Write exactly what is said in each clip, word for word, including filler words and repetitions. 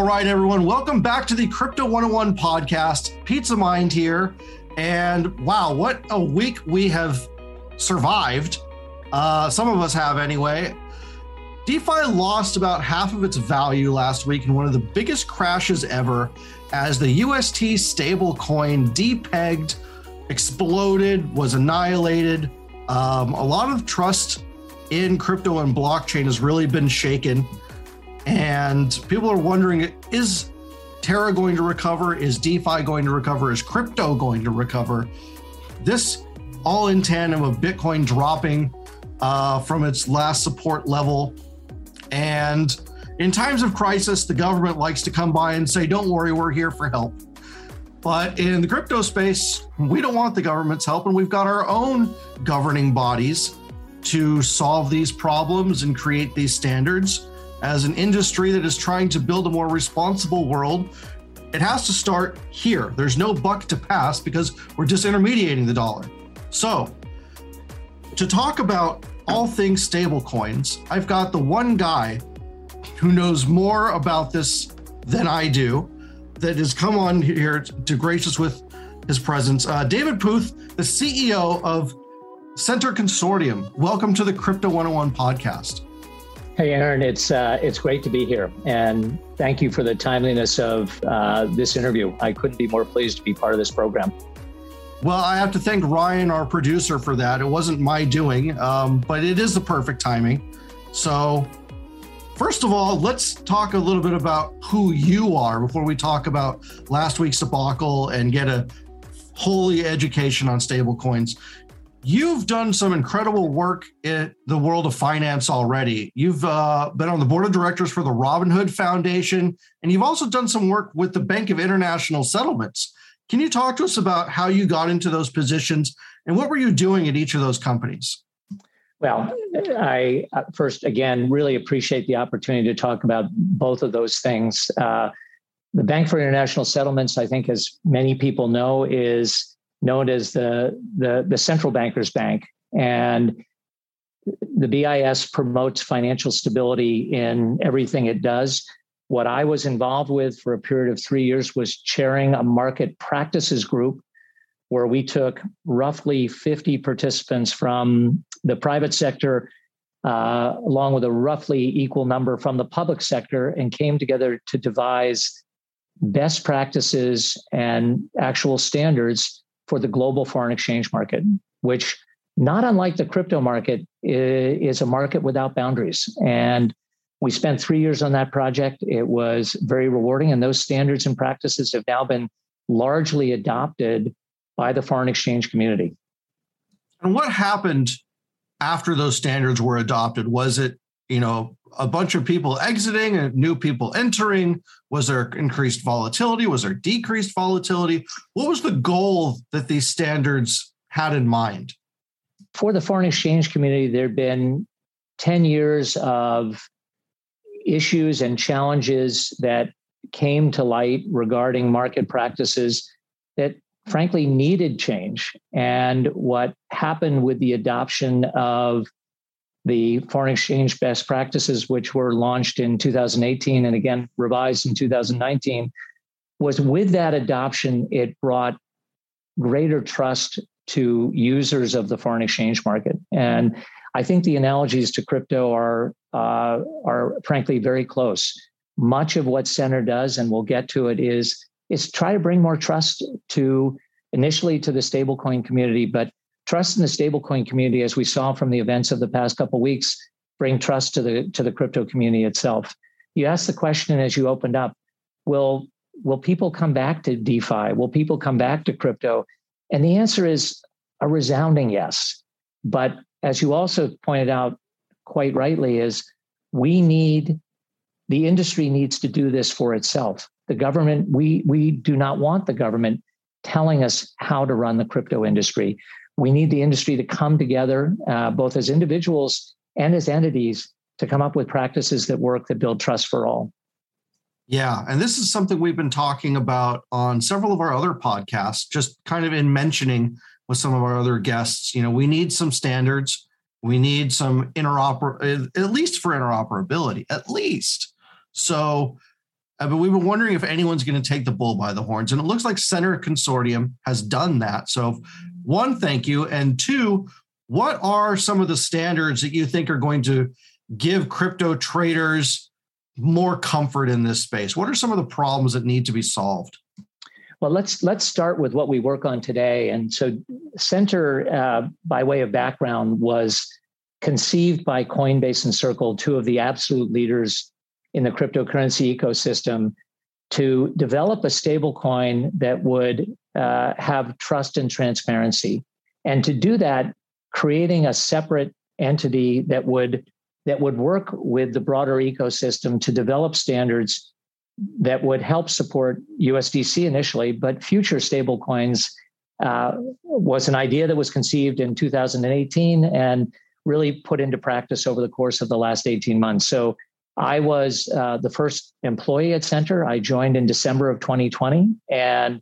right, everyone. Welcome back to the Crypto one oh one podcast. Pizza Mind here. And wow, what a week we have survived. Uh, some of us have anyway. DeFi lost about half of its value last week in one of the biggest crashes ever as the U S T stablecoin depegged, exploded, was annihilated. Um, a lot of trust in crypto and blockchain has really been shaken. And people are wondering, is Terra going to recover? Is DeFi going to recover? Is crypto going to recover? This all in tandem of Bitcoin dropping uh, from its last support level. And in times of crisis, the government likes to come by and say, don't worry, we're here for help. But in the crypto space, we don't want the government's help. And we've got our own governing bodies to solve these problems and create these standards. As an industry that is trying to build a more responsible world, it has to start here. There's no buck to pass because we're disintermediating the dollar. So to talk about all things stablecoins, I've got the one guy who knows more about this than I do that has come on here to grace us with his presence. Uh, David Puth, the C E O of Center Consortium. Welcome to the Crypto one oh one podcast. Hey, Aaron, it's uh, it's great to be here. And thank you for the timeliness of uh, this interview. I couldn't be more pleased to be part of this program. Well, I have to thank Ryan, our producer, for that. It wasn't my doing, um, but it is the perfect timing. So first of all, let's talk a little bit about who you are before we talk about last week's debacle and get a holy education on stablecoins. You've done some incredible work in the world of finance already. You've uh, been on the board of directors for the Robinhood Foundation, and you've also done some work with the Bank of International Settlements. Can you talk to us about how you got into those positions and what were you doing at each of those companies? Well, I first, again, really appreciate the opportunity to talk about both of those things. Uh, the Bank for International Settlements, I think, as many people know, is known as the, the, the central bankers bank. And the B I S promotes financial stability in everything it does. What I was involved with for a period of three years was chairing a market practices group where we took roughly fifty participants from the private sector, uh, along with a roughly equal number from the public sector, and came together to devise best practices and actual standards for the global foreign exchange market, which, not unlike the crypto market, is a market without boundaries. And we spent three years on that project. It was very rewarding, and those standards and practices have now been largely adopted by the foreign exchange community. And what happened after those standards were adopted? Was it, you know, a bunch of people exiting and new people entering? Was there increased volatility? Was there decreased volatility? What was the goal that these standards had in mind? For the foreign exchange community, there had been ten years of issues and challenges that came to light regarding market practices that frankly needed change. And what happened with the adoption of the foreign exchange best practices, which were launched in two thousand eighteen and again revised in two thousand nineteen, was with that adoption, it brought greater trust to users of the foreign exchange market. And I think the analogies to crypto are, uh, are frankly very close. Much of what Center does, and we'll get to it, is, is try to bring more trust to, initially to the stablecoin community, but trust in the stablecoin community, as we saw from the events of the past couple of weeks, bring trust to the to the crypto community itself. You asked the question as you opened up, will, will people come back to DeFi? Will people come back to crypto? And the answer is a resounding yes. But as you also pointed out quite rightly, is we need, the industry needs to do this for itself. The government, we, we do not want the government telling us how to run the crypto industry. We need the industry to come together, uh, both as individuals and as entities, to come up with practices that work, that build trust for all. Yeah, and this is something we've been talking about on several of our other podcasts, just kind of in mentioning with some of our other guests. You know, we need some standards. We need some interoper, at least for interoperability, at least. So Uh, but we were wondering if anyone's going to take the bull by the horns. And it looks like Center Consortium has done that. So one, thank you. And two, what are some of the standards that you think are going to give crypto traders more comfort in this space? What are some of the problems that need to be solved? Well, let's let's start with what we work on today. And so Center, uh, by way of background, was conceived by Coinbase and Circle, two of the absolute leaders in the cryptocurrency ecosystem, to develop a stable coin that would uh, have trust and transparency. And to do that, creating a separate entity that would that would work with the broader ecosystem to develop standards that would help support U S D C initially, but future stable coins uh, was an idea that was conceived in two thousand eighteen and really put into practice over the course of the last eighteen months. So I was uh, the first employee at Center. I joined in December of twenty twenty, and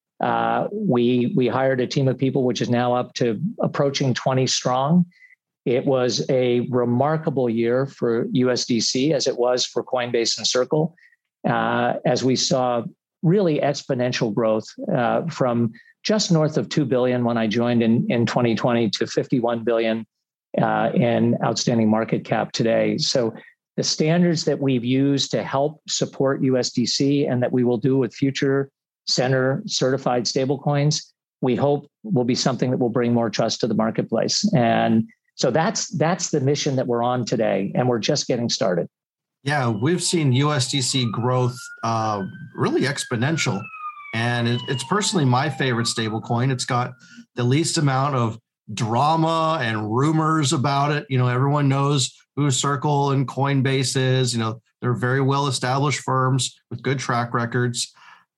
uh, we we hired a team of people, which is now up to approaching twenty strong. It was a remarkable year for U S D C, as it was for Coinbase and Circle, uh, as we saw really exponential growth uh, from just north of two billion dollars when I joined in, in twenty twenty to fifty-one billion dollars uh, in outstanding market cap today. So the standards that we've used to help support U S D C and that we will do with future Center certified stablecoins, we hope will be something that will bring more trust to the marketplace. And so that's that's the mission that we're on today, and we're just getting started. Yeah, we've seen U S D C growth uh, really exponential, and it, it's personally my favorite stablecoin. It's got the least amount of drama and rumors about it. You know, everyone knows who Circle and Coinbase is. You know, they're very well-established firms with good track records.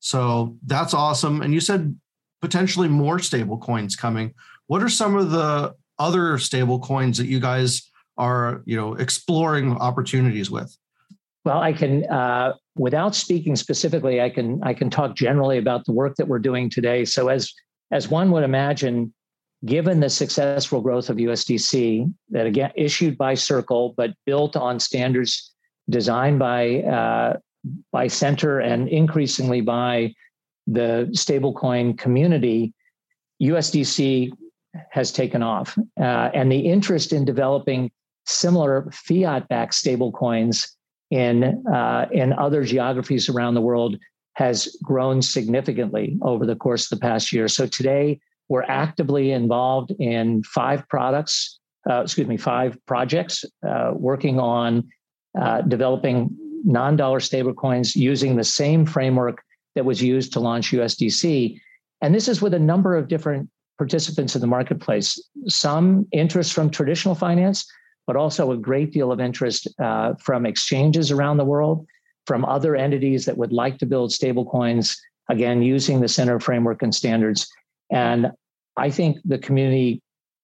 So that's awesome. And you said potentially more stable coins coming. What are some of the other stable coins that you guys are, you know, exploring opportunities with? Well, I can, uh, without speaking specifically, I can I can talk generally about the work that we're doing today. So as as one would imagine, given the successful growth of U S D C, that again issued by Circle but built on standards designed by uh, by Center and increasingly by the stablecoin community, U S D C has taken off, uh, and the interest in developing similar fiat-backed stablecoins in uh, in other geographies around the world has grown significantly over the course of the past year. So today, we're actively involved in five products, uh, excuse me, five projects uh, working on uh, developing non-dollar stablecoins using the same framework that was used to launch U S D C. And this is with a number of different participants in the marketplace, some interest from traditional finance, but also a great deal of interest uh, from exchanges around the world, from other entities that would like to build stablecoins, again, using the Center framework and standards. And I think the community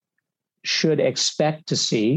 should expect to see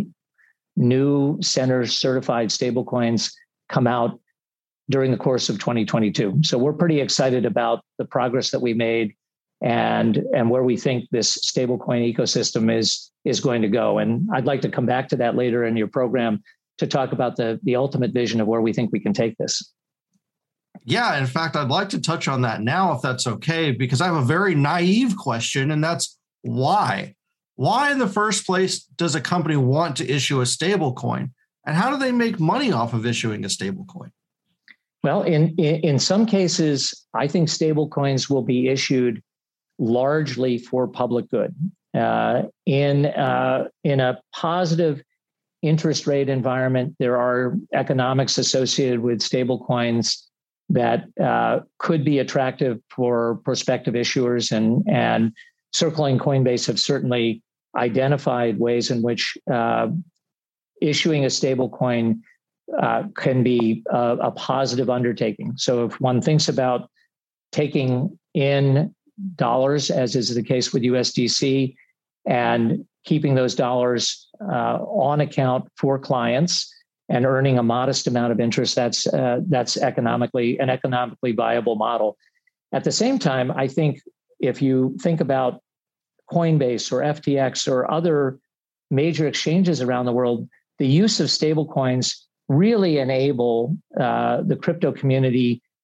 new Center certified stablecoins come out during the course of twenty twenty-two. So we're pretty excited about the progress that we made and, and where we think this stablecoin ecosystem is, is going to go. And I'd like to come back to that later in your program to talk about the, the ultimate vision of where we think we can take this. Yeah, in fact, I'd like to touch on that now, if that's okay, because I have a very naive question, and that's why? Why in the first place does a company want to issue a stable coin? And how do they make money off of issuing a stable coin? Well, in, in, in some cases, I think stable coins will be issued largely for public good. Uh, in, uh, in a positive interest rate environment, there are economics associated with stable coins that uh, could be attractive for prospective issuers, and, and Circle and Coinbase have certainly identified ways in which uh, issuing a stable coin uh, can be a, a positive undertaking. So if one thinks about taking in dollars, as is the case with U S D C, and keeping those dollars uh, on account for clients and earning a modest amount of interest, that's uh, that's economically an economically viable model. At the same time, I think if you think about Coinbase or F T X or other major exchanges around the world, the use of stablecoins really enable uh, the crypto community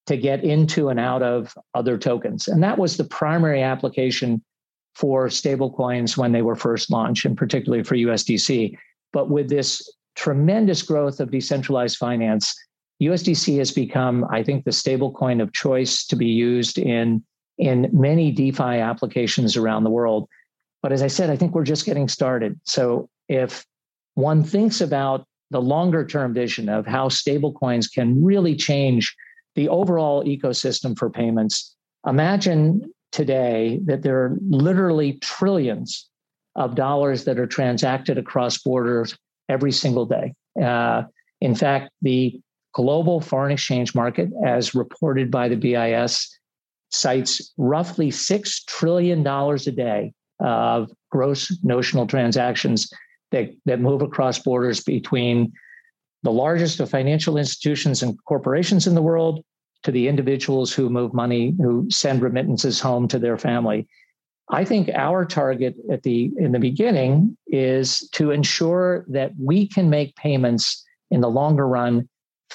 to get into and out of other tokens. And that was the primary application for stablecoins when they were first launched, and particularly for U S D C. But with this tremendous growth of decentralized finance, U S D C has become, I think, the stablecoin of choice to be used in, in many DeFi applications around the world. But as I said, I think we're just getting started. So if one thinks about the longer term vision of how stablecoins can really change the overall ecosystem for payments, imagine today that there are literally trillions of dollars that are transacted across borders every single day. Uh, in fact, the global foreign exchange market, as reported by the B I S, cites roughly six trillion dollars a day of gross notional transactions that, that move across borders between the largest of financial institutions and corporations in the world to the individuals who move money, who send remittances home to their family. I think our target at the in the beginning is to ensure that we can make payments in the longer run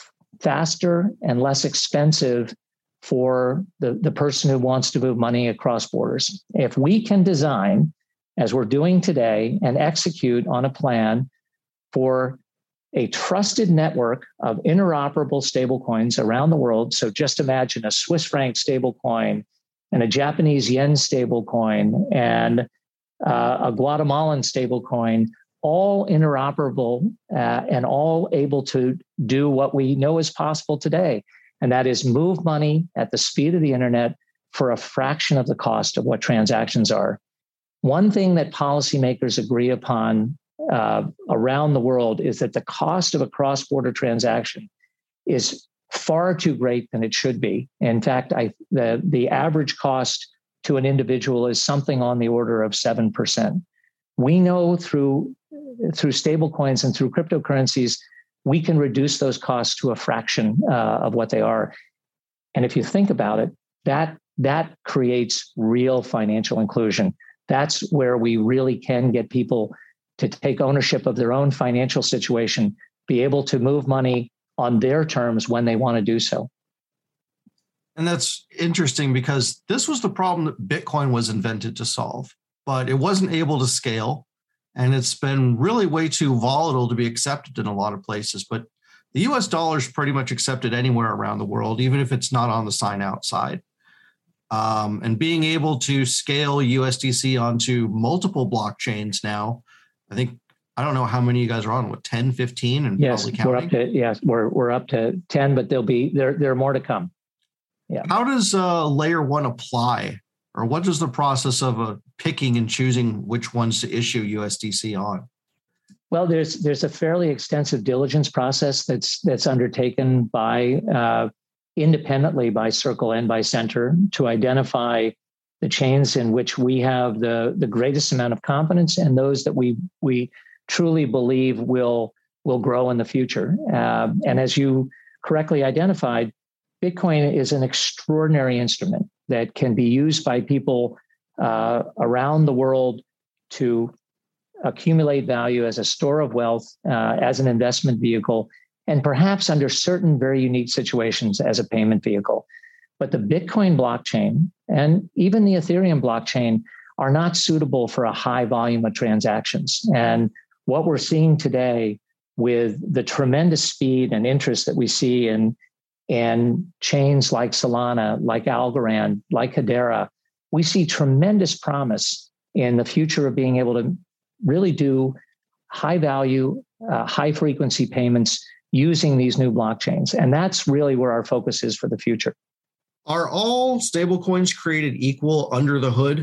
faster and less expensive for the, the person who wants to move money across borders. If we can design, as we're doing today, and execute on a plan for a trusted network of interoperable stablecoins around the world. So just imagine a Swiss franc stablecoin and a Japanese yen stablecoin and uh, a Guatemalan stablecoin, all interoperable uh, and all able to do what we know is possible today. And that is move money at the speed of the internet for a fraction of the cost of what transactions are. One thing that policymakers agree upon Uh, around the world is that the cost of a cross-border transaction is far too great than it should be. In fact, I, the, the average cost to an individual is something on the order of seven percent. We know through, through stablecoins and through cryptocurrencies, we can reduce those costs to a fraction uh, of what they are. And if you think about it, that, that creates real financial inclusion. That's where we really can get people to take ownership of their own financial situation, be able to move money on their terms when they want to do so. And that's interesting because this was the problem that Bitcoin was invented to solve, but it wasn't able to scale. And it's been really way too volatile to be accepted in a lot of places. But the U S dollar is pretty much accepted anywhere around the world, even if it's not on the sign out side. Um, and being able to scale U S D C onto multiple blockchains now, I think, I don't know how many you guys are on, what, ten, fifteen, and yes, probably counting? We're up to, yes, we're, we're up to ten, but there'll be, there, there are more to come. Yeah. How does uh, layer one apply, or what is the process of uh, picking and choosing which ones to issue U S D C on? Well, there's, there's a fairly extensive diligence process that's, that's undertaken by, uh, independently by Circle and by Centre to identify the chains in which we have the, the greatest amount of confidence and those that we we truly believe will, will grow in the future. Uh, and as you correctly identified, Bitcoin is an extraordinary instrument that can be used by people uh, around the world to accumulate value as a store of wealth, uh, as an investment vehicle, and perhaps under certain very unique situations as a payment vehicle. But the Bitcoin blockchain and even the Ethereum blockchain are not suitable for a high volume of transactions. And what we're seeing today with the tremendous speed and interest that we see in, in chains like Solana, like Algorand, like Hedera, we see tremendous promise in the future of being able to really do high value, uh, high frequency payments using these new blockchains. And that's really where our focus is for the future. Are all stablecoins created equal under the hood,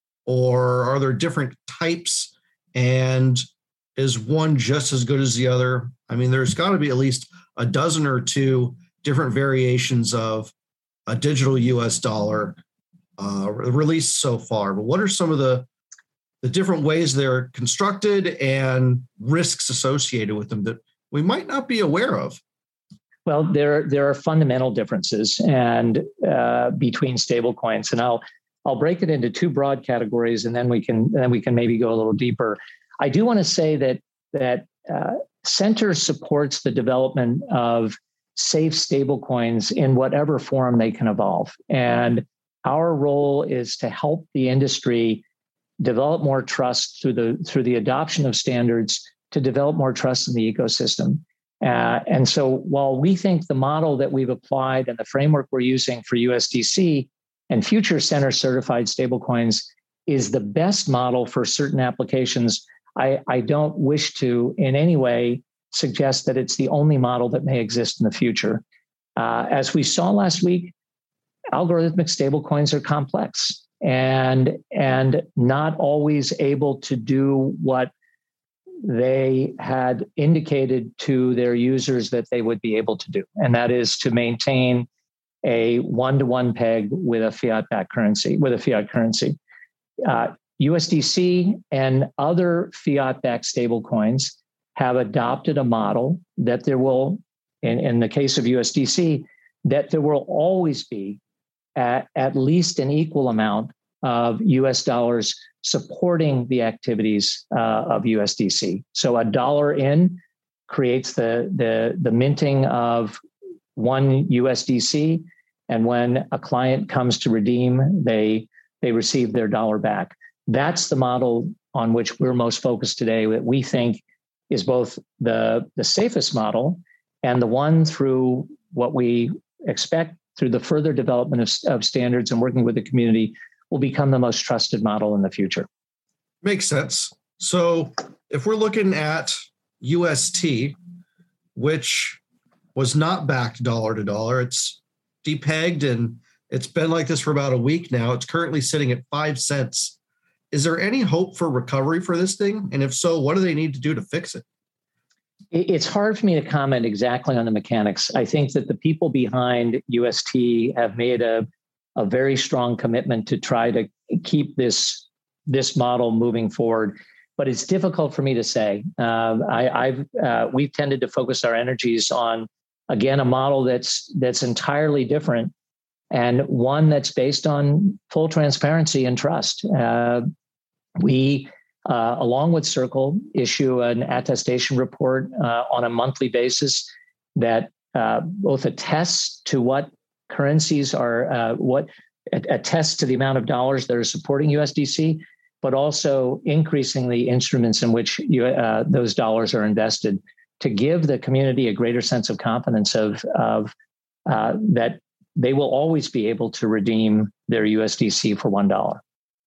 or are there different types? And is one just as good as the other? I mean, there's got to be at least a dozen or two different variations of a digital U S dollar uh, released so far. But what are some of the, the different ways they're constructed and risks associated with them that we might not be aware of? Well, there there are fundamental differences and uh, between stablecoins, and I'll I'll break it into two broad categories, and then we can then we can maybe go a little deeper. I do want to say that that uh, Centre supports the development of safe stablecoins in whatever form they can evolve. And our role is to help the industry develop more trust through the through the adoption of standards to develop more trust in the ecosystem. Uh, and so while we think the model that we've applied and the framework we're using for U S D C and future center certified stablecoins is the best model for certain applications, I, I don't wish to in any way suggest that it's the only model that may exist in the future. Uh, as we saw last week, algorithmic stablecoins are complex and, and not always able to do what they had indicated to their users that they would be able to do. And that is to maintain a one-to-one peg with a fiat-backed currency, with a fiat currency. Uh, U S D C and other fiat-backed stablecoins have adopted a model that there will, in, in the case of U S D C, that there will always be at, at least an equal amount of U S dollars supporting the activities uh, of U S D C. So a dollar in creates the, the, the minting of one U S D C. And when a client comes to redeem, they, they receive their dollar back. That's the model on which we're most focused today, that we think is both the, the safest model and the one through what we expect through the further development of, of standards and working with the community will become the most trusted model in the future. Makes sense. So if we're looking at U S T, which was not backed dollar to dollar, it's depegged and it's been like this for about a week now. It's currently sitting at five cents. Is there any hope for recovery for this thing? And if so, what do they need to do to fix it? It's hard for me to comment exactly on the mechanics. I think that the people behind U S T have made a, a very strong commitment to try to keep this, this model moving forward. But it's difficult for me to say. Um, I, I've uh, we've tended to focus our energies on, again, a model that's that's entirely different and one that's based on full transparency and trust. Uh, we, uh, along with Circle, issue an attestation report uh, on a monthly basis that uh, both attests to what currencies are, uh, what attests to the amount of dollars that are supporting U S D C, but also increasingly instruments in which you, uh, those dollars are invested to give the community a greater sense of confidence of, of uh, that they will always be able to redeem their U S D C for one dollar.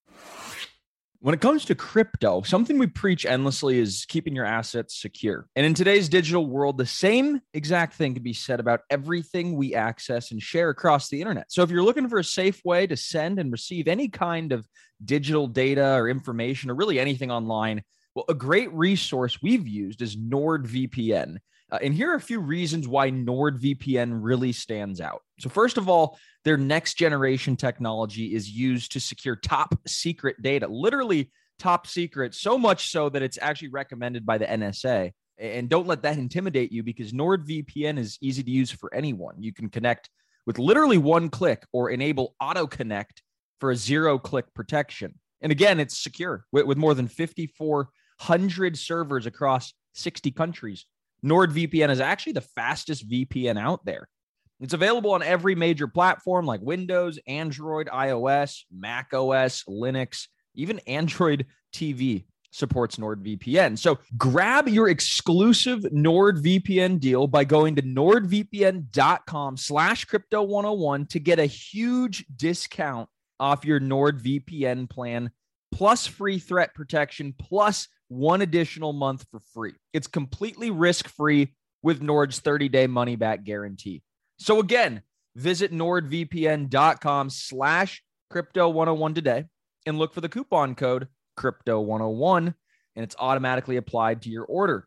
When it comes to crypto, something we preach endlessly is keeping your assets secure. And in today's digital world, the same exact thing can be said about everything we access and share across the internet. So if you're looking for a safe way to send and receive any kind of digital data or information or really anything online, well, a great resource we've used is NordVPN. Uh, and here are a few reasons why NordVPN really stands out. So first of all, their next generation technology is used to secure top secret data, literally top secret, so much so that it's actually recommended by the N S A. And don't let that intimidate you because NordVPN is easy to use for anyone. You can connect with literally one click or enable auto connect for a zero click protection. And again, it's secure with, with more than fifty-four hundred servers across sixty countries. NordVPN is actually the fastest V P N out there. It's available on every major platform like Windows, Android, iOS, Mac O S, Linux, even Android T V supports NordVPN. So grab your exclusive NordVPN deal by going to nordvpn.com slash crypto 101 to get a huge discount off your NordVPN plan, plus free threat protection, plus one additional month for free. It's completely risk-free with Nord's thirty-day money-back guarantee. So again, visit nordvpn.com slash crypto 101 today and look for the coupon code crypto one oh one, and it's automatically applied to your order.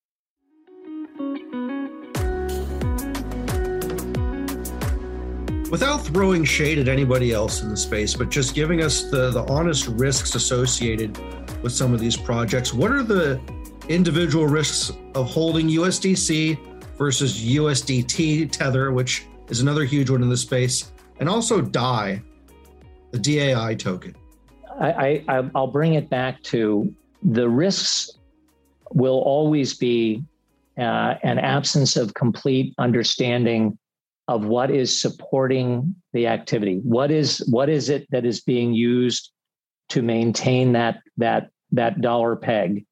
Without throwing shade at anybody else in the space, but just giving us the, the honest risks associated with some of these projects, what are the individual risks of holding U S D C versus U S D T Tether, which is another huge one in the space, and also D A I, the D A I token? I, I, I'll bring it back to the risks will always be uh, an absence of complete understanding of what is supporting the activity. What is what is it that is being used to maintain that that that dollar peg?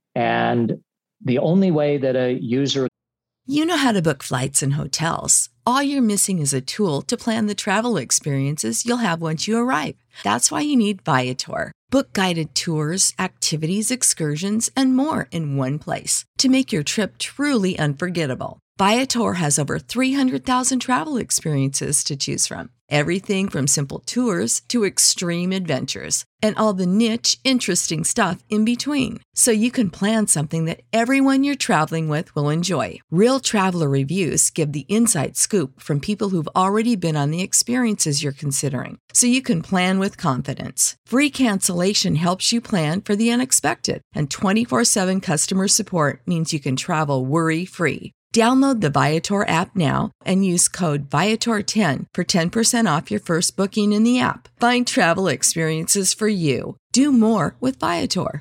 And the only way that a user You know how to book flights and hotels. All you're missing is a tool to plan the travel experiences you'll have once you arrive. That's why you need Viator. Book guided tours, activities, excursions, and more in one place to make your trip truly unforgettable. Viator has over three hundred thousand travel experiences to choose from. Everything from simple tours to extreme adventures and all the niche, interesting stuff in between. So you can plan something that everyone you're traveling with will enjoy. Real traveler reviews give the inside scoop from people who've already been on the experiences you're considering. So you can plan with confidence. Free cancellation helps you plan for the unexpected. And twenty-four seven customer support means you can travel worry-free. Download the Viator app now and use code Viator ten for ten percent off your first booking in the app. Find travel experiences for you. Do more with Viator.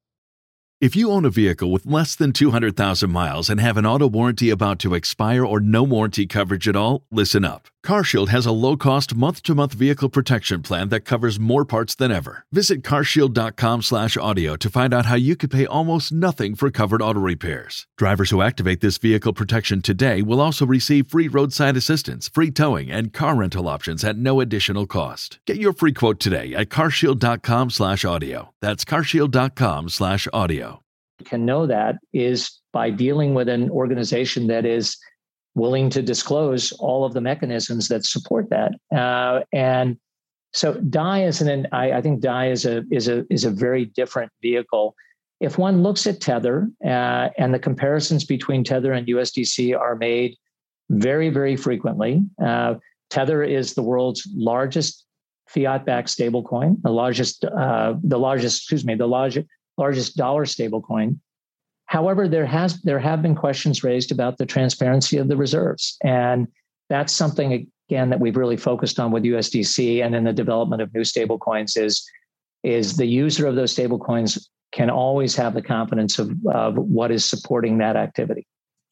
If you own a vehicle with less than two hundred thousand miles and have an auto warranty about to expire or no warranty coverage at all, listen up. CarShield has a low-cost month-to-month vehicle protection plan that covers more parts than ever. Visit carshield.com slash audio to find out how you could pay almost nothing for covered auto repairs. Drivers who activate this vehicle protection today will also receive free roadside assistance, free towing, and car rental options at no additional cost. Get your free quote today at carshield.com slash audio. That's carshield.com slash audio. Can know that is by dealing with an organization that is willing to disclose all of the mechanisms that support that. Uh, and so D I is an, I, I think D I is a is a is a very different vehicle. If one looks at Tether uh, and the comparisons between Tether and U S D C are made very, very frequently. Uh, Tether is the world's largest fiat-backed stablecoin, the largest, uh, the largest, excuse me, the largest largest dollar stablecoin. However, there has there have been questions raised about the transparency of the reserves, and that's something again that we've really focused on with U S D C and in the development of new stablecoins. Is is the user of those stablecoins can always have the confidence of, of what is supporting that activity.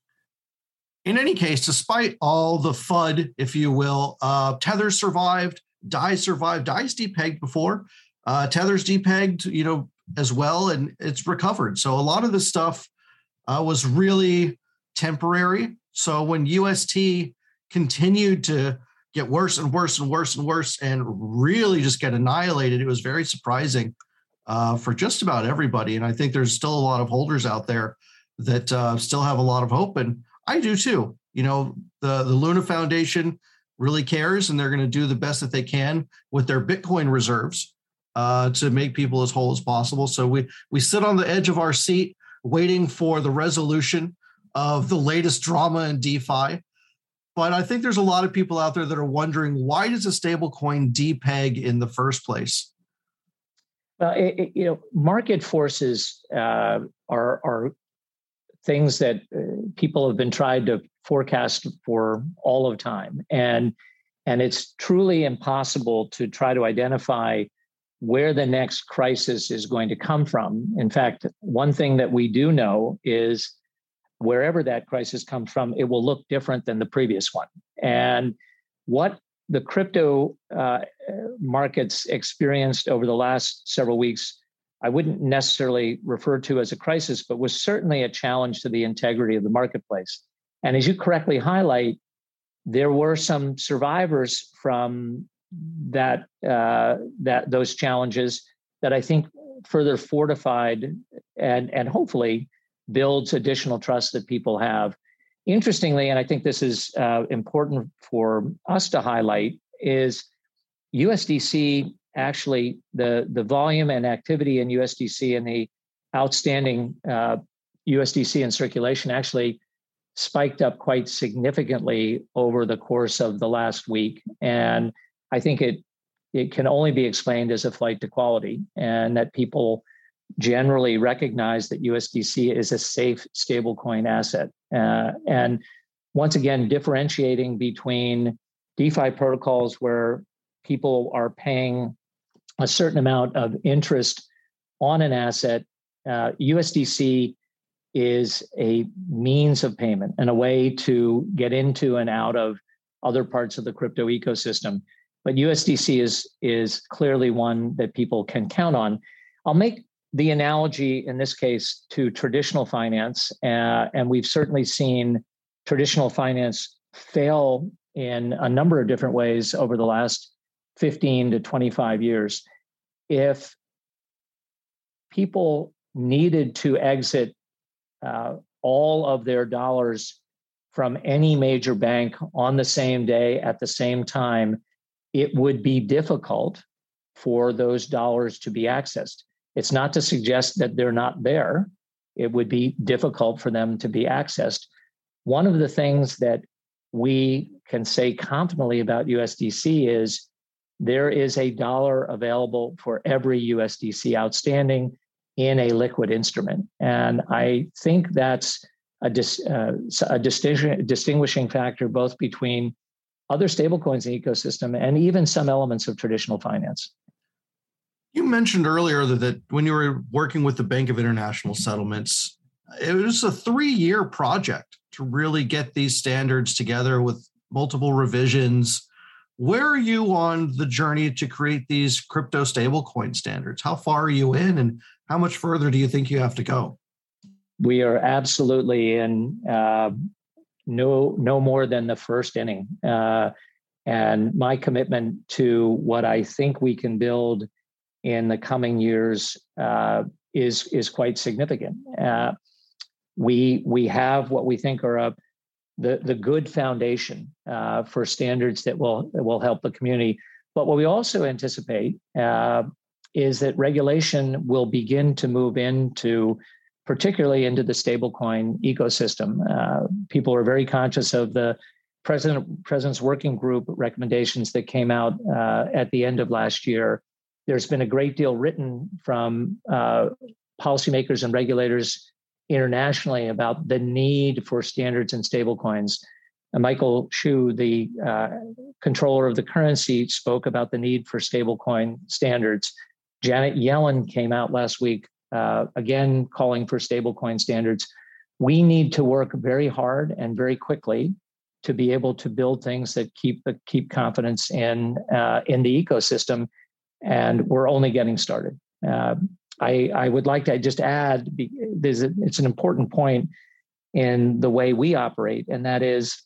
In any case, despite all the F U D, if you will, uh, Tether survived, D I survived. D I's depegged before. Uh, Tether's depegged, you know, as well, and it's recovered. So a lot of this stuff uh, was really temporary. So when U S T continued to get worse and worse and worse and worse and really just get annihilated, it was very surprising uh, for just about everybody. And I think there's still a lot of holders out there that uh, still have a lot of hope. And I do too. You know, the, the Luna Foundation really cares, and they're going to do the best that they can with their Bitcoin reserves Uh, to make people as whole as possible. So we we sit on the edge of our seat waiting for the resolution of the latest drama in DeFi. But I think there's a lot of people out there that are wondering, why does a stablecoin depeg in the first place? Well, it, it, you know, market forces uh, are are things that uh, people have been trying to forecast for all of time, and and it's truly impossible to try to identify where the next crisis is going to come from. In fact, one thing that we do know is wherever that crisis comes from, it will look different than the previous one. And what the crypto uh, markets experienced over the last several weeks, I wouldn't necessarily refer to as a crisis, but was certainly a challenge to the integrity of the marketplace. And as you correctly highlight, there were some survivors from that uh, that those challenges that I think further fortified and and hopefully builds additional trust that people have. Interestingly, and I think this is uh, important for us to highlight, is U S D C actually the the volume and activity in U S D C and the outstanding uh, U S D C in circulation actually spiked up quite significantly over the course of the last week. And I think it it can only be explained as a flight to quality, and that people generally recognize that U S D C is a safe stablecoin asset. Uh, and once again, differentiating between DeFi protocols where people are paying a certain amount of interest on an asset, uh, U S D C is a means of payment and a way to get into and out of other parts of the crypto ecosystem. But U S D C is, is clearly one that people can count on. I'll make the analogy in this case to traditional finance, uh, and we've certainly seen traditional finance fail in a number of different ways over the last fifteen to twenty-five years. If people needed to exit uh, all of their dollars from any major bank on the same day at the same time, it would be difficult for those dollars to be accessed. It's not to suggest that they're not there. It would be difficult for them to be accessed. One of the things that we can say confidently about U S D C is there is a dollar available for every U S D C outstanding in a liquid instrument. And I think that's a, dis, uh, a distinguishing, distinguishing factor both between other stablecoins in the ecosystem and even some elements of traditional finance. You mentioned earlier that, that when you were working with the Bank of International Settlements, it was a three-year project to really get these standards together with multiple revisions. Where are you on the journey to create these crypto stablecoin standards? How far are you in, and how much further do you think you have to go? We are absolutely in uh, no no more than the first inning. Uh, and my commitment to what I think we can build in the coming years uh, is is quite significant. Uh, we we have what we think are a the the good foundation uh, for standards that will that will help the community. But what we also anticipate uh, is that regulation will begin to move into, particularly into the stablecoin ecosystem. Uh, people are very conscious of the president president's working group recommendations that came out uh, at the end of last year. There's been a great deal written from uh, policymakers and regulators internationally about the need for standards in stablecoins. And Michael Shu, the uh, controller of the currency, spoke about the need for stablecoin standards. Janet Yellen came out last week, uh, again, calling for stablecoin standards. We need to work very hard and very quickly to be able to build things that keep keep confidence in uh, in the ecosystem. And we're only getting started. Uh, I, I would like to just add, there's a, it's an important point in the way we operate, and that is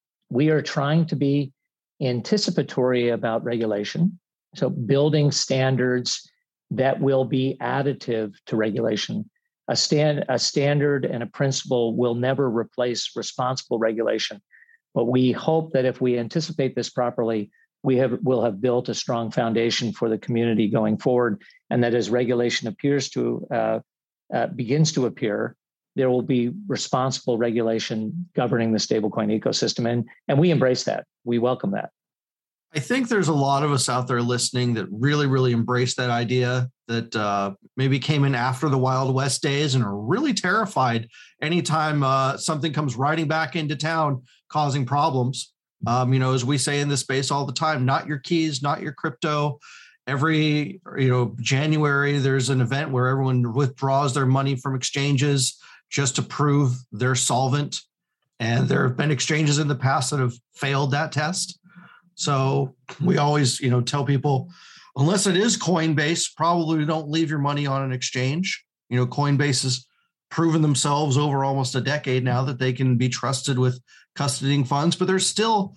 we are trying to be anticipatory about regulation. So building standards that will be additive to regulation. A, stand, a standard and a principle will never replace responsible regulation. But we hope that if we anticipate this properly, we have will have built a strong foundation for the community going forward, and that as regulation appears to uh, uh, begins to appear, there will be responsible regulation governing the stablecoin ecosystem, and and we embrace that. We welcome that. I think there's a lot of us out there listening that really, really embrace that idea, that uh, maybe came in after the Wild West days and are really terrified anytime uh, something comes riding back into town causing problems. Um, you know, as we say in this space all the time, not your keys, not your crypto. Every, you know, January, there's an event where everyone withdraws their money from exchanges just to prove they're solvent. And there have been exchanges in the past that have failed that test. So we always, you know, tell people, unless it is Coinbase, probably don't leave your money on an exchange. You know, Coinbase has proven themselves over almost a decade now that they can be trusted with custodying funds, but there's still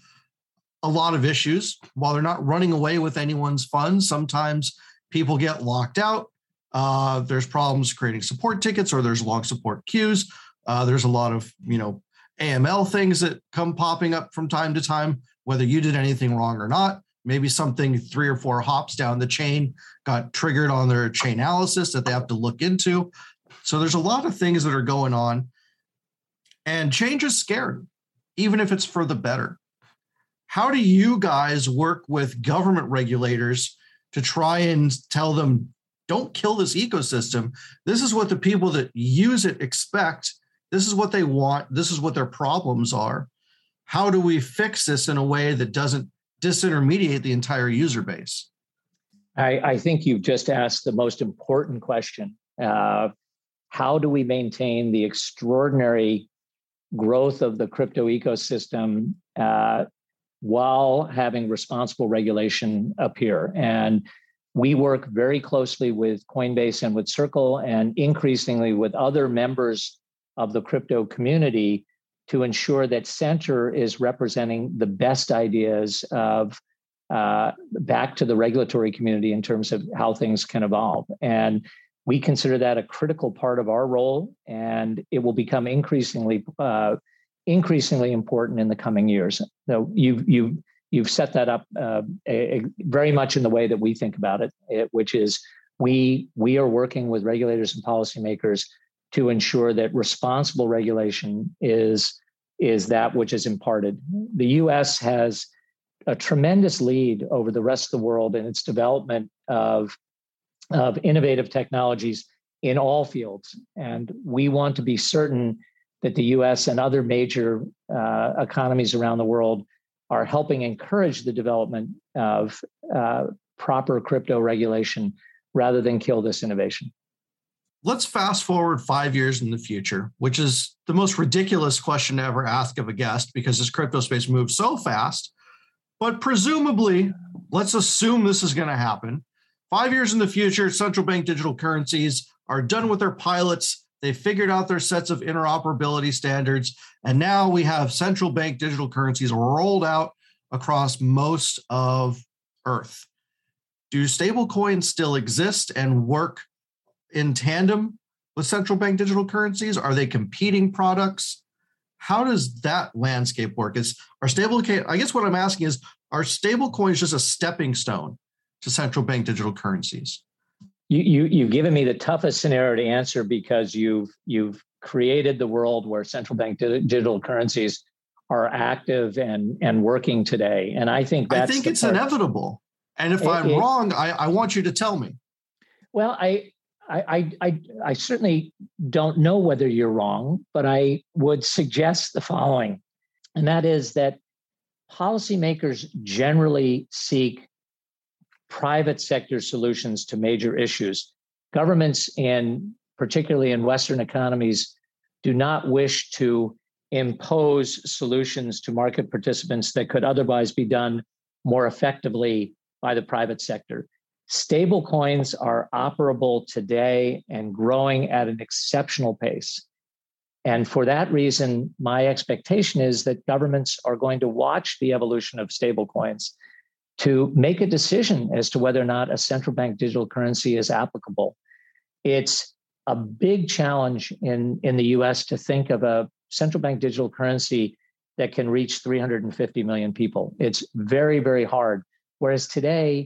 a lot of issues. While they're not running away with anyone's funds, sometimes people get locked out. Uh, there's problems creating support tickets, or there's long support queues. Uh, there's a lot of, you know, A M L things that come popping up from time to time, whether you did anything wrong or not. Maybe something three or four hops down the chain got triggered on their chain analysis that they have to look into. So there's a lot of things that are going on, and change is scary, even if it's for the better. How do you guys work with government regulators to try and tell them, don't kill this ecosystem? This is what the people that use it expect. This is what they want. This is what their problems are. How do we fix this in a way that doesn't disintermediate the entire user base? I, I think you've just asked the most important question. Uh, how do we maintain the extraordinary growth of the crypto ecosystem uh, while having responsible regulation appear? And we work very closely with Coinbase and with Circle, and increasingly with other members of the crypto community, to ensure that Centre is representing the best ideas of uh, back to the regulatory community in terms of how things can evolve. And we consider that a critical part of our role, and it will become increasingly uh, increasingly important in the coming years. So you've you've you've set that up uh, a, a very much in the way that we think about it, it, which is we we are working with regulators and policymakers to ensure that responsible regulation is is that which is imparted. The U S has a tremendous lead over the rest of the world in its development of of innovative technologies in all fields. And we want to be certain that the U S and other major uh, economies around the world are helping encourage the development of uh, proper crypto regulation rather than kill this innovation. Let's fast forward five years in the future, which is the most ridiculous question to ever ask of a guest because this crypto space moves so fast. But presumably, let's assume this is going to happen. Five years in the future, central bank digital currencies are done with their pilots. They've figured out their sets of interoperability standards. And now we have central bank digital currencies rolled out across most of Earth. Do stablecoins still exist and work in tandem with central bank digital currencies? Are they competing products? How does that landscape work? Is are stable? I guess what I'm asking is, are stablecoins just a stepping stone to central bank digital currencies? You, you, you've given me the toughest scenario to answer because you've you've created the world where central bank di- digital currencies are active and, and working today. And I think that's I think it's part. inevitable. And if it, I'm it, wrong, I, I want you to tell me. Well, I, I, I, I certainly don't know whether you're wrong, but I would suggest the following, and that is that policymakers generally seek private sector solutions to major issues. Governments, in particularly in Western economies, do not wish to impose solutions to market participants that could otherwise be done more effectively by the private sector. Stablecoins are operable today and growing at an exceptional pace. And for that reason, my expectation is that governments are going to watch the evolution of stablecoins to make a decision as to whether or not a central bank digital currency is applicable. It's a big challenge in, in the U S to think of a central bank digital currency that can reach three hundred fifty million people. It's very, very hard. Whereas today,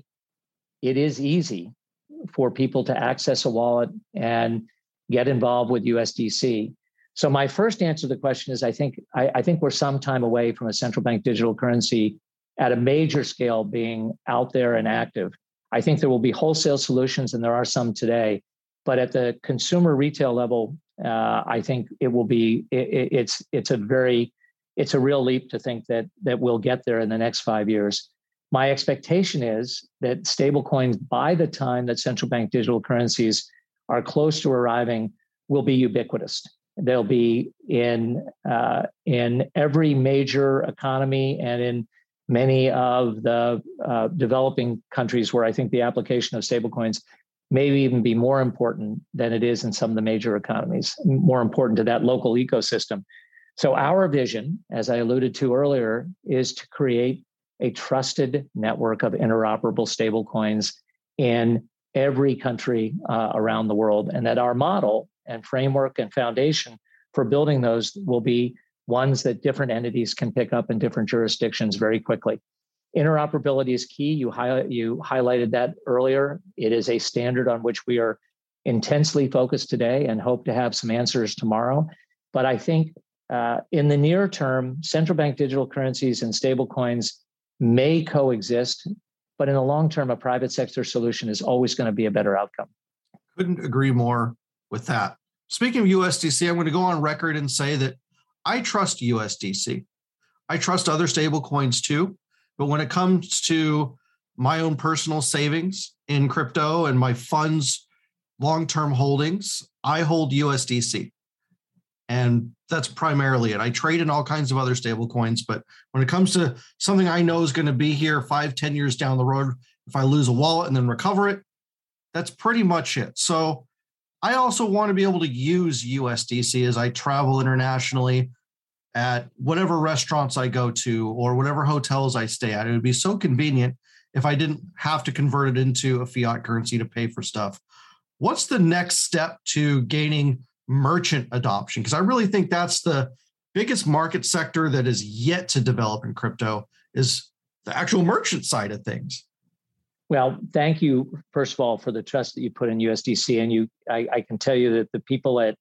it is easy for people to access a wallet and get involved with U S D C. So my first answer to the question is, I think I, I think we're some time away from a central bank digital currency at a major scale being out there and active. I think there will be wholesale solutions, and there are some today. But at the consumer retail level, uh, I think it will be it, it's it's a very it's a real leap to think that that we'll get there in the next five years. My expectation is that stablecoins, by the time that central bank digital currencies are close to arriving, will be ubiquitous. They'll be in uh, in every major economy and in many of the uh, developing countries where I think the application of stablecoins may even be more important than it is in some of the major economies, more important to that local ecosystem. So our vision, as I alluded to earlier, is to create a trusted network of interoperable stablecoins in every country uh, around the world, and that our model and framework and foundation for building those will be ones that different entities can pick up in different jurisdictions very quickly. Interoperability is key. You, hi- you highlighted that earlier. It is a standard on which we are intensely focused today and hope to have some answers tomorrow. But I think uh, in the near term, central bank digital currencies and stablecoins may coexist, but in the long term, a private sector solution is always going to be a better outcome. Couldn't agree more with that. Speaking of U S D C, I'm going to go on record and say that I trust U S D C. I trust other stable coins too. But when it comes to my own personal savings in crypto and my funds long-term holdings, I hold U S D C. And that's primarily it. I trade in all kinds of other stable coins, but when it comes to something I know is going to be here five, ten years down the road, if I lose a wallet and then recover it, that's pretty much it. So I also want to be able to use U S D C as I travel internationally at whatever restaurants I go to or whatever hotels I stay at. It would be so convenient if I didn't have to convert it into a fiat currency to pay for stuff. What's the next step to gaining merchant adoption? Because I really think that's the biggest market sector that is yet to develop in crypto, is the actual merchant side of things. Well, thank you, first of all, for the trust that you put in U S D C. And you, I, I can tell you that the people at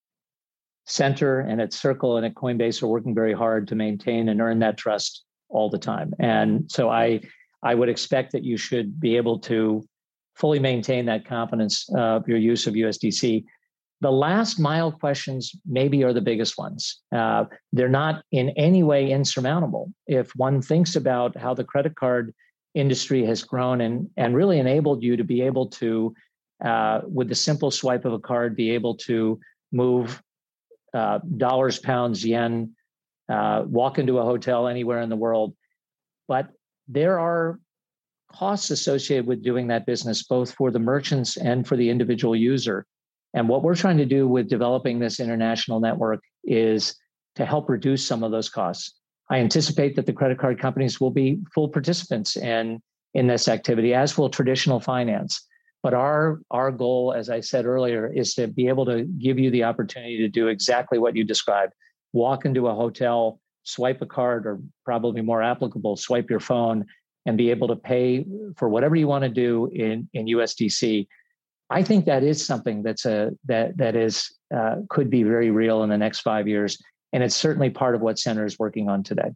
Center and at Circle and at Coinbase are working very hard to maintain and earn that trust all the time. And so I, I would expect that you should be able to fully maintain that confidence of your use of U S D C. The last mile questions maybe are the biggest ones. Uh, they're not in any way insurmountable. If one thinks about how the credit card industry has grown and, and really enabled you to be able to, uh, with the simple swipe of a card, be able to move uh, dollars, pounds, yen, uh, walk into a hotel anywhere in the world. But there are costs associated with doing that business, both for the merchants and for the individual user. And what we're trying to do with developing this international network is to help reduce some of those costs. I anticipate that the credit card companies will be full participants in, in this activity, as will traditional finance. But our, our goal, as I said earlier, is to be able to give you the opportunity to do exactly what you described. Walk into a hotel, swipe a card, or probably more applicable, swipe your phone, and be able to pay for whatever you want to do in, in U S D C. I think that is something that's a that that is uh, could be very real in the next five years, and it's certainly part of what Center is working on today.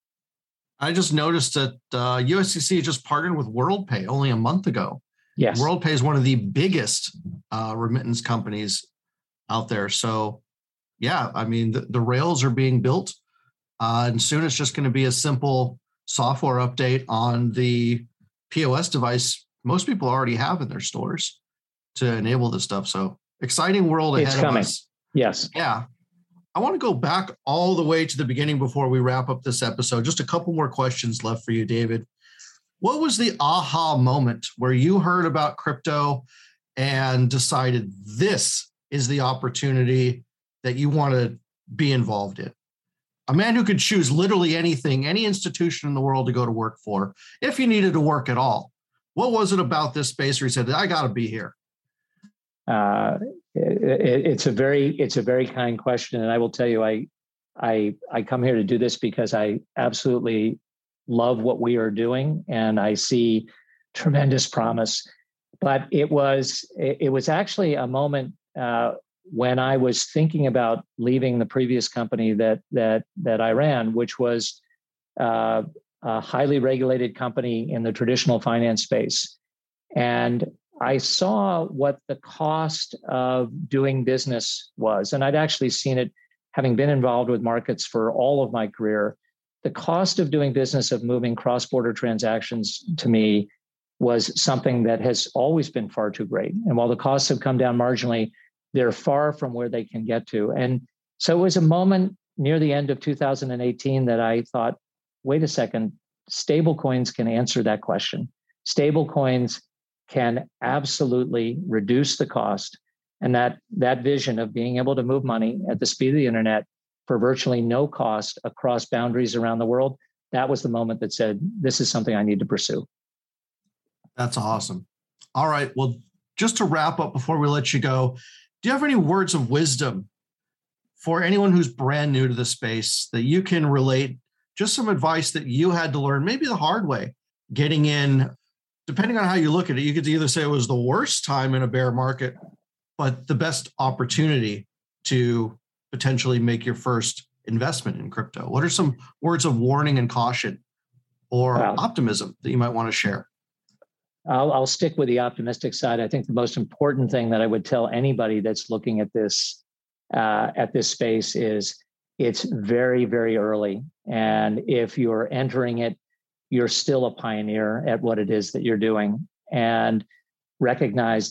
I just noticed that uh, U S D C just partnered with WorldPay only a month ago. Yes, WorldPay is one of the biggest uh, remittance companies out there. So, yeah, I mean the, the rails are being built, uh, and soon it's just going to be a simple software update on the P O S device most people already have in their stores to enable this stuff. So exciting world ahead it's coming. of us. Yes. Yeah. I want to go back all the way to the beginning before we wrap up this episode. Just a couple more questions left for you, David. What was the aha moment where you heard about crypto and decided this is the opportunity that you want to be involved in? A man who could choose literally anything, any institution in the world to go to work for, if you needed to work at all. What was it about this space where you said, I got to be here? Uh, it, it's a very, it's a very kind question, and I will tell you, I, I, I come here to do this because I absolutely love what we are doing, and I see tremendous promise. But it was, it, it was actually a moment uh, when I was thinking about leaving the previous company that that that I ran, which was uh, a highly regulated company in the traditional finance space, and I saw what the cost of doing business was. And I'd actually seen it, having been involved with markets for all of my career. The cost of doing business, of moving cross-border transactions, to me was something that has always been far too great. And while the costs have come down marginally, they're far from where they can get to. And so it was a moment near the end of two thousand eighteen that I thought, wait a second, stablecoins can answer that question. Stablecoins can absolutely reduce the cost. And that, that vision of being able to move money at the speed of the internet for virtually no cost across boundaries around the world, that was the moment that said, this is something I need to pursue. That's awesome. All right. Well, just to wrap up before we let you go, do you have any words of wisdom for anyone who's brand new to the space that you can relate? Just some advice that you had to learn, maybe the hard way, getting in. Depending on how you look at it, you could either say it was the worst time in a bear market, but the best opportunity to potentially make your first investment in crypto. What are some words of warning and caution or wow. optimism that you might want to share? I'll, I'll stick with the optimistic side. I think the most important thing that I would tell anybody that's looking at this uh, at this space is it's very, very early. And if you're entering it, you're still a pioneer at what it is that you're doing, and recognize that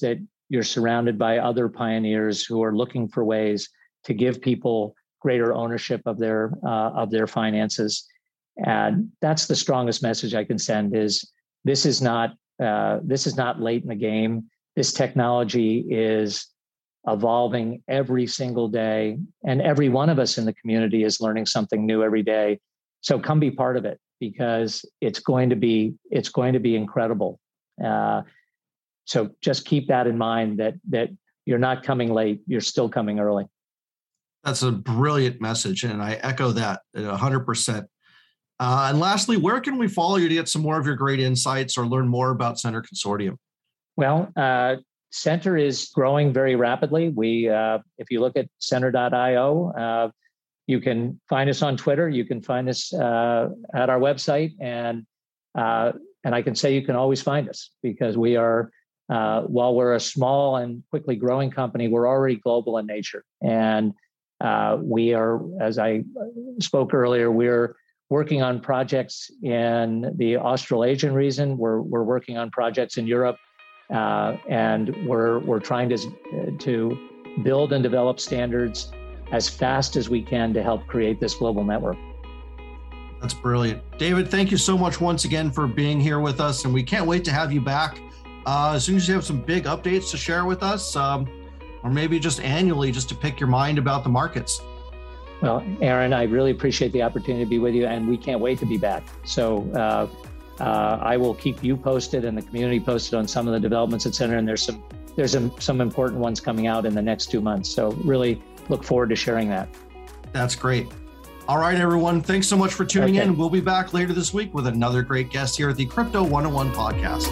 you're surrounded by other pioneers who are looking for ways to give people greater ownership of their uh, of their finances. And that's the strongest message I can send is this is not uh, this is not late in the game. This technology is evolving every single day, and every one of us in the community is learning something new every day. So come be part of it, because it's going to be it's going to be incredible. Uh, so just keep that in mind, that that you're not coming late, you're still coming early. That's a brilliant message, and I echo that one hundred percent. Uh, and lastly, where can we follow you to get some more of your great insights or learn more about Centre Consortium? Well, uh, Centre is growing very rapidly. We, uh, if you look at centre dot io, uh, you can find us on Twitter. You can find us uh, at our website, and uh, and I can say you can always find us, because we are, uh, while we're a small and quickly growing company, we're already global in nature, and uh, we are, as I spoke earlier, we're working on projects in the Australasian region. We're we're working on projects in Europe, uh, and we're we're trying to to build and develop standards as fast as we can to help create this global network. That's brilliant, David. Thank you so much once again for being here with us, and we can't wait to have you back uh, as soon as you have some big updates to share with us, um, or maybe just annually, just to pick your mind about the markets. Well, Aaron, I really appreciate the opportunity to be with you, and we can't wait to be back. So uh, uh, I will keep you posted and the community posted on some of the developments at Centre, and there's some there's some, some important ones coming out in the next two months. So really look forward to sharing that. That's great. All right, everyone. Thanks so much for tuning okay. in. We'll be back later this week with another great guest here at the Crypto one oh one podcast.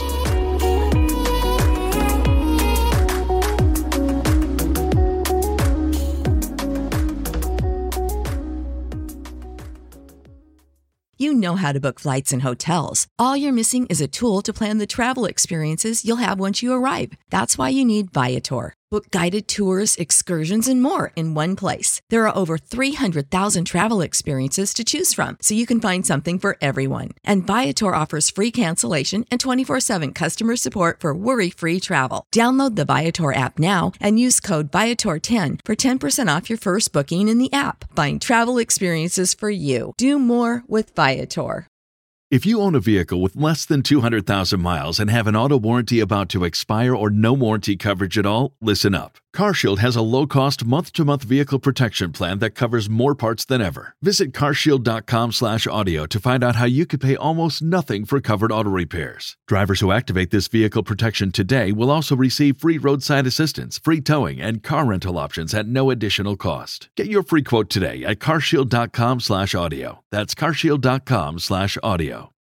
You know how to book flights and hotels. All you're missing is a tool to plan the travel experiences you'll have once you arrive. That's why you need Viator. Book guided tours, excursions, and more in one place. There are over three hundred thousand travel experiences to choose from, so you can find something for everyone. And Viator offers free cancellation and twenty-four seven customer support for worry-free travel. Download the Viator app now and use code Viator ten for ten percent off your first booking in the app. Find travel experiences for you. Do more with Viator. If you own a vehicle with less than two hundred thousand miles and have an auto warranty about to expire or no warranty coverage at all, listen up. CarShield has a low-cost month-to-month vehicle protection plan that covers more parts than ever. Visit carshield.com slash audio to find out how you could pay almost nothing for covered auto repairs. Drivers who activate this vehicle protection today will also receive free roadside assistance, free towing, and car rental options at no additional cost. Get your free quote today at carshield.com slash audio. That's carshield.com slash audio.